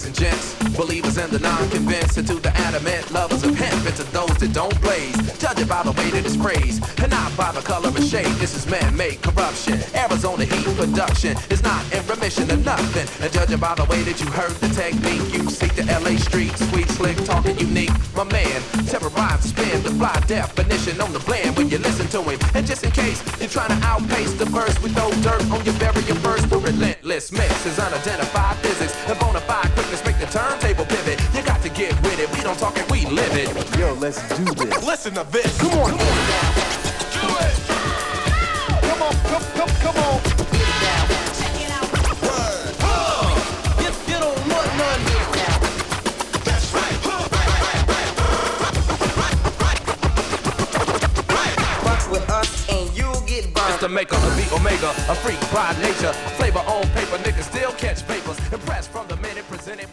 ladies and gents, believers and the non-convinced, and to the adamant lovers of hemp, and to those that don't blaze. Judge it by the way that it's praised, and not by the color of shade. This is man-made corruption. Arizona heat production is not in remission of nothing. And judging by the way that you heard the technique, you seek the LA streets, sweet, slick, talking unique. My man, terrorize, spin the fly definition on the blend when you listen to him. And just in case you're trying to outpace the verse, we throw dirt on your very first. The relentless mix is unidentified physics, and bona fide quickness make the turntable pivot. You got to get with it. We don't talk it, we live it. Yo, let's do this. Listen to this. Come on. Do it. Come on. Get it down. Check it out. Word. If you don't want none, get it down. That's right. Fuck with us and you'll get burned. It's the maker of the omega, a freak by nature. Flavor on paper, niggas still catch papers. Impressed from the minute presented.